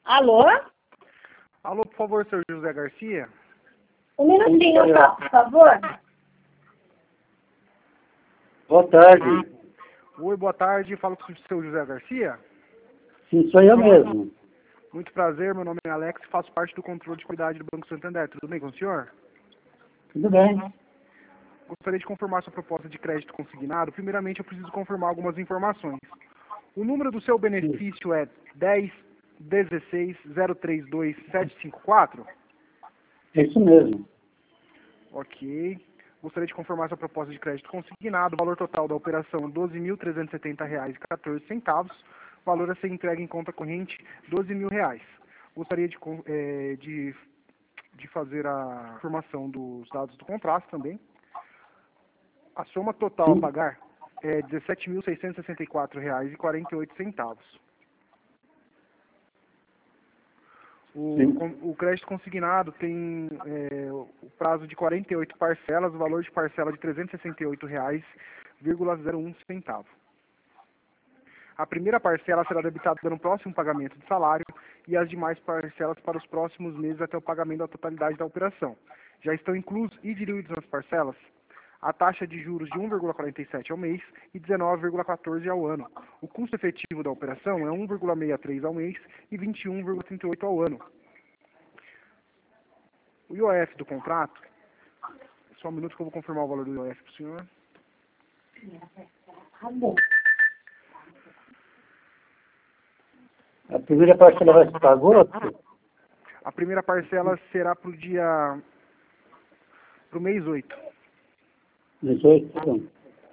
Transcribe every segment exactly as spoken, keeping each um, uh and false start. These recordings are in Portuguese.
Alô? Alô, por favor, senhor José Garcia? Um minutinho só, por favor. Boa tarde. Oi, boa tarde. Falo com o seu José Garcia? Sim, sou eu mesmo. Muito prazer, meu nome é Alex e faço parte do controle de qualidade do Banco Santander. Tudo bem com o senhor? Tudo bem. Gostaria de confirmar sua proposta de crédito consignado. Primeiramente, eu preciso confirmar algumas informações. O número do seu benefício é dez dezesseis zero trinta e dois sete cinquenta e quatro? É isso mesmo. Ok. Gostaria de confirmar sua proposta de crédito consignado. O valor total da operação doze mil trezentos e setenta reais e quatorze centavos. Valor a ser entregue em conta corrente doze mil reais. Gostaria de, é, de, de fazer a informação dos dados do contrato também. A soma total Sim. a pagar é dezessete mil seiscentos e sessenta e quatro reais e quarenta e oito centavos. O, o crédito consignado tem é, o prazo de quarenta e oito parcelas, o valor de parcela de trezentos e sessenta e oito reais e zero um centavo. A primeira parcela será debitada no próximo pagamento de salário e as demais parcelas para os próximos meses até o pagamento da totalidade da operação. Já estão inclusos e diluídos nas parcelas a taxa de juros de um vírgula quarenta e sete ao mês e dezenove vírgula quatorze ao ano. O custo efetivo da operação é um vírgula sessenta e três ao mês e vinte e um vírgula trinta e oito ao ano. O I O F do contrato, só um minuto que eu vou confirmar o valor do I O F para o senhor. A primeira parcela vai ser para agosto? A primeira parcela será para o dia, para o mês oito. dezoito, então.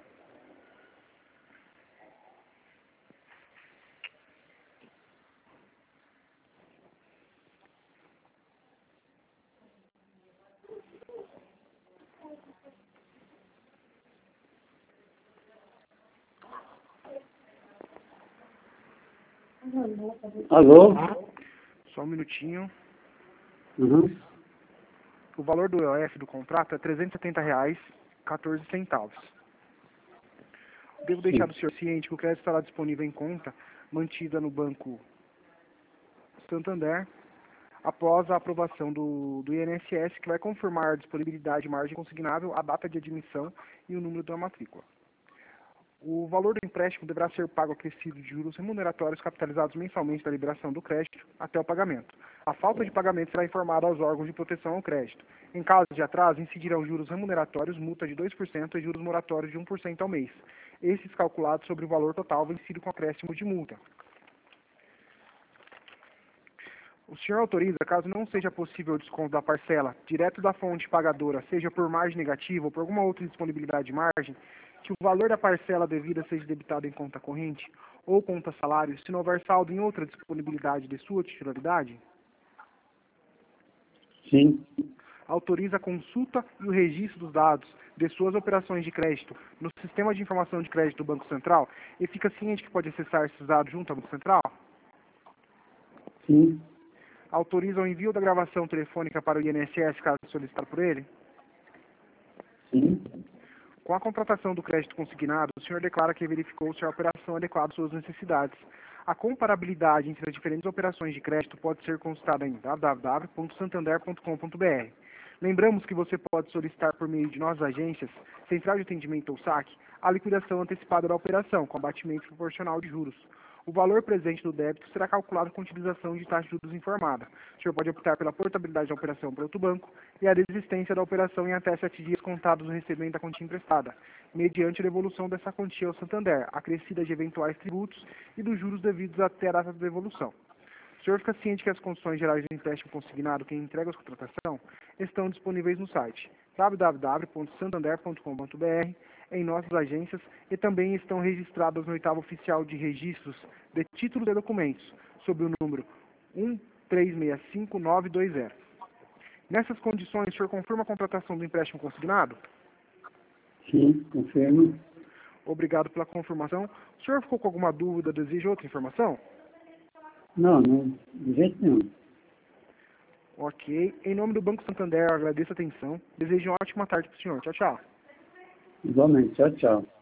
Alô? Só um minutinho. Uhum. O valor do I O F do contrato é trezentos e setenta reais e quatorze centavos. Devo deixar Sim. o senhor ciente que o crédito estará disponível em conta mantida no Banco Santander após a aprovação do, do I N S S, que vai confirmar a disponibilidade de margem consignável, a data de admissão e o número da matrícula. O valor do empréstimo deverá ser pago acrescido de juros remuneratórios capitalizados mensalmente da liberação do crédito até o pagamento. A falta de pagamento será informada aos órgãos de proteção ao crédito. Em caso de atraso, incidirão juros remuneratórios, multa de dois por cento e juros moratórios de um por cento ao mês. Esses calculados sobre o valor total vencido com acréscimo de multa. O senhor autoriza, caso não seja possível o desconto da parcela direto da fonte pagadora, seja por margem negativa ou por alguma outra disponibilidade de margem, que o valor da parcela devida seja debitado em conta corrente ou conta salário, se não houver saldo em outra disponibilidade de sua titularidade? Sim. Autoriza a consulta e o registro dos dados de suas operações de crédito no Sistema de Informação de Crédito do Banco Central e fica ciente que pode acessar esses dados junto ao Banco Central? Sim. Autoriza o envio da gravação telefônica para o I N S S, caso solicitado por ele? Sim. Com a contratação do crédito consignado, o senhor declara que verificou se a operação adequada às suas necessidades. A comparabilidade entre as diferentes operações de crédito pode ser consultada em w w w ponto santander ponto com ponto b r. Lembramos que você pode solicitar por meio de nossas agências, Central de Atendimento ou S A C, a liquidação antecipada da operação, com abatimento proporcional de juros. O valor presente do débito será calculado com utilização de taxa de juros informada. O senhor pode optar pela portabilidade da operação para outro banco e a desistência da operação em até sete dias contados do recebimento da quantia emprestada, mediante a devolução dessa quantia ao Santander, acrescida de eventuais tributos e dos juros devidos até a data da devolução. O senhor fica ciente que as condições gerais do empréstimo consignado que entrega a contratação estão disponíveis no site w w w ponto santander ponto com ponto b r, em nossas agências, e também estão registradas no oitavo oficial de registros de títulos e documentos, sob o número um três seis cinco nove dois zero. Nessas condições, o senhor confirma a contratação do empréstimo consignado? Sim, confirmo. Obrigado pela confirmação. O senhor ficou com alguma dúvida, deseja outra informação? Não, não, de jeito nenhum. Ok. Em nome do Banco Santander, eu agradeço a atenção. Desejo uma ótima tarde para o senhor. Tchau, tchau. Igualmente. Tchau, tchau.